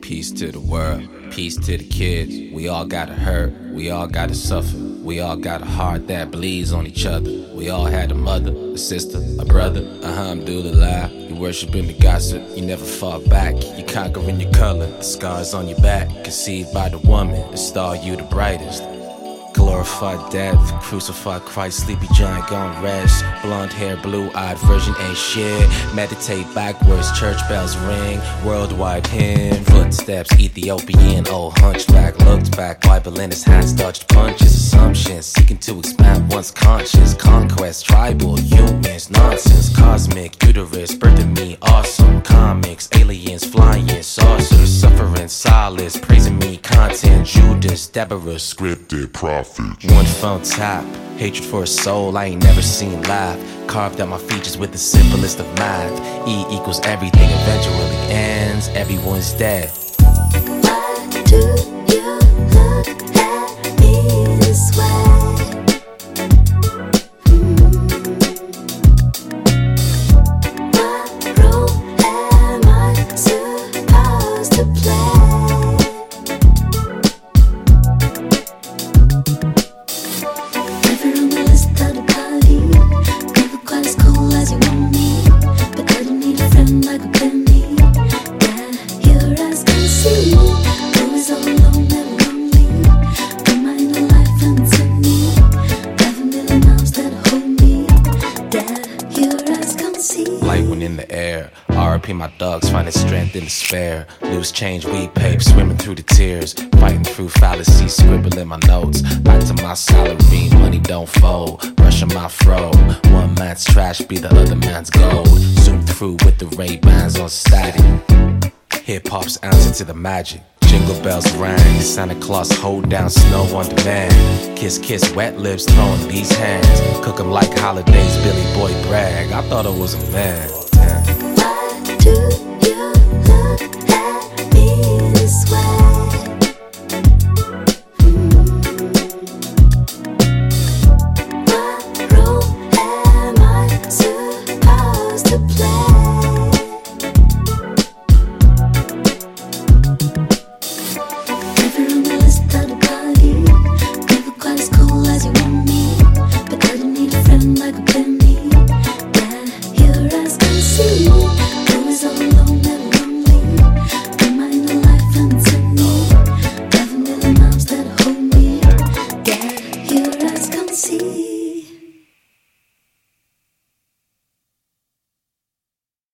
Peace to the world, peace to the kids. We all gotta hurt, we all gotta suffer. We all got a heart that bleeds on each other. We all had a mother, a sister, a brother. Alhamdulillah, you worshiping the gossip. You never fall back, you conquering your color. The scars on your back, conceived by the woman. The star you the brightest. Glorified death, crucified Christ, sleepy giant gone rest. Blonde hair, blue-eyed virgin ain't shit. Meditate backwards, church bells ring. Worldwide hymn, footsteps, Ethiopian. Old hunchback looked back, Bible in his hands, dodged punches. Assumptions, seeking to expand one's conscience. Conquest, tribal, humans, nonsense. Cosmic, uterus, birthing me, awesome. Comics, aliens, flying, saucers. Suffering, solace, praising me, content. Judas, Deborah, Scripted prophet. one phone tap, hatred for a soul I ain't never seen live. Carved out my features with the simplest of math. E equals everything eventually ends. Everyone's dead. Why do you look at me this way? What role am I supposed to play? Never on the list of the party. Never quite as cool as you want me, but I don't need a friend like a penny. Yeah, your eyes can see. Always all alone, never lonely. Put my inner life into me. 5,000,000 arms that hold me. Yeah, your eyes can see. Light one in the air. RIP my dogs, finding strength in despair. Loose change, weed pape, swimming through the tears. Fighting through fallacies, scribbling my notes. Back to my salary, money don't fold. Brushing my fro. One man's trash be the other man's gold. Zoom through with the Ray-Bans on static. Hip-hop's answer to the magic. Jingle bells rang, Santa Claus hold down snow on demand. Kiss, kiss, wet lips, throwing these hands. Cook 'em like holidays, Billy Boy brag. I thought I was a man. Why do